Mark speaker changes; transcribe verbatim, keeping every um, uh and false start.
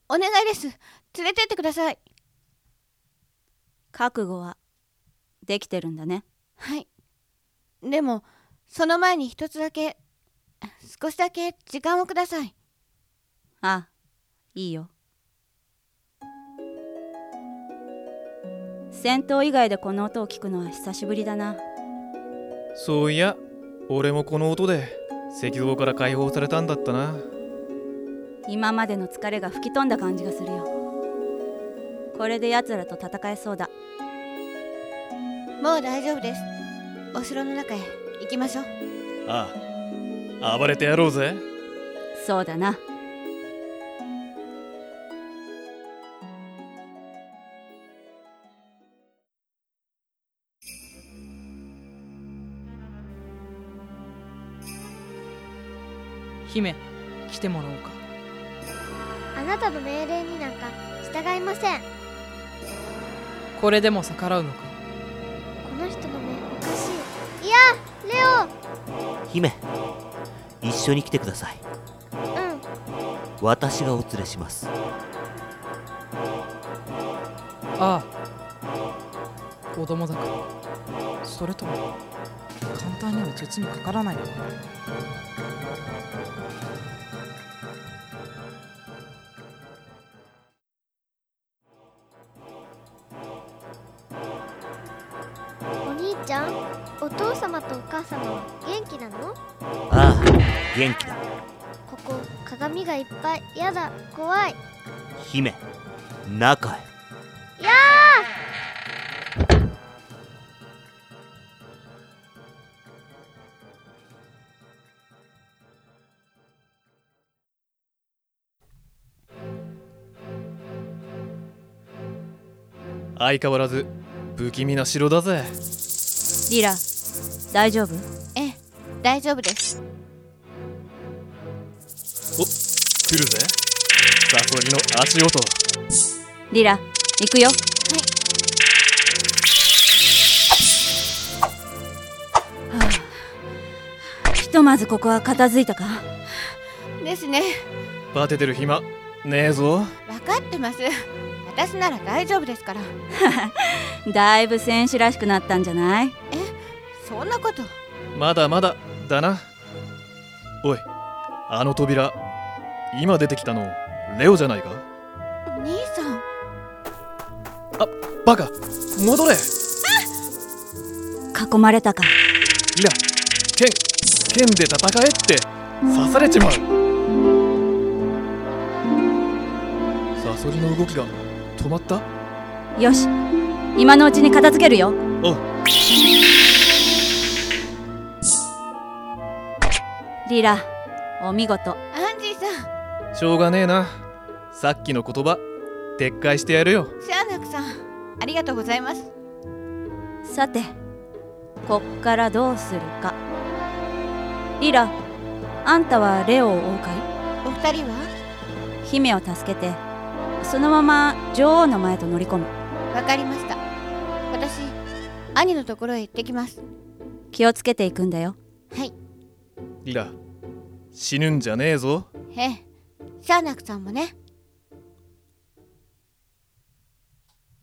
Speaker 1: お願いです。連れてってください。
Speaker 2: 覚悟はできてるんだね。
Speaker 1: はい。でもその前に一つだけ、少しだけ時間をください。
Speaker 2: ああ、いいよ。戦闘以外でこの音を聞くのは久しぶりだな。
Speaker 3: そういや、俺もこの音で石像から解放されたんだったな。
Speaker 2: 今までの疲れが吹き飛んだ感じがするよ。これで奴らと戦えそうだ。
Speaker 1: もう大丈夫です。お城の中へ行きましょう。
Speaker 3: ああ、暴れてやろうぜ。
Speaker 2: そうだな。
Speaker 4: 姫、来てもらおうか。
Speaker 5: あなたの命令になんか従いません。
Speaker 4: これでも逆らうのか。
Speaker 5: この人の目おかしい。いや、レオ。
Speaker 6: 姫、一緒に来てください。
Speaker 5: うん。
Speaker 6: 私がお連れします。
Speaker 4: ああ、子供だから。それとも簡単には術にかからないのか。
Speaker 5: お兄ちゃん、お父様とお母様は元気なの？
Speaker 6: ああ、元気だ。
Speaker 5: ここ鏡がいっぱい。やだ、怖い。
Speaker 6: 姫、中へ。
Speaker 5: や
Speaker 3: 相変わらず不気味な城だぜ。
Speaker 2: リラ、大丈夫？
Speaker 1: ええ、大丈夫です。
Speaker 3: お、来るぜ。サソリの足音。
Speaker 2: リラ、行くよ。はあ、ひとまずここは片付いたか？
Speaker 1: ですね。
Speaker 3: バテてる暇ねえぞ。
Speaker 1: 分かってます。私なら大丈夫ですから。
Speaker 2: だいぶ戦士らしくなったんじゃない？
Speaker 1: え、そんなこと。
Speaker 3: まだまだだな。おい、あの扉、今出てきたのレオじゃないか？
Speaker 1: 兄さん。
Speaker 3: あ、バカ、戻れ。
Speaker 2: 囲まれたか。
Speaker 3: リラ、剣、剣で戦えって刺されちまう。サソリの動きが止まった。
Speaker 2: よし、今のうちに片付けるよ。
Speaker 3: おう。
Speaker 2: リラ、お見事。
Speaker 1: アンジーさん。
Speaker 3: しょうがねえな。さっきの言葉撤回してやるよ。
Speaker 1: シャーナクさん、ありがとうございます。
Speaker 2: さて、こっからどうするか。リラ、あんたはレオを追うかい？
Speaker 1: お二人は？
Speaker 2: 姫を助けて、そのまま女王の前と乗り込む。
Speaker 1: わかりました。私、兄のところへ行ってきます。
Speaker 2: 気をつけていくんだよ。
Speaker 1: はい。
Speaker 3: リラ、死ぬんじゃねえぞ。
Speaker 1: ええ、シャーナクさんもね。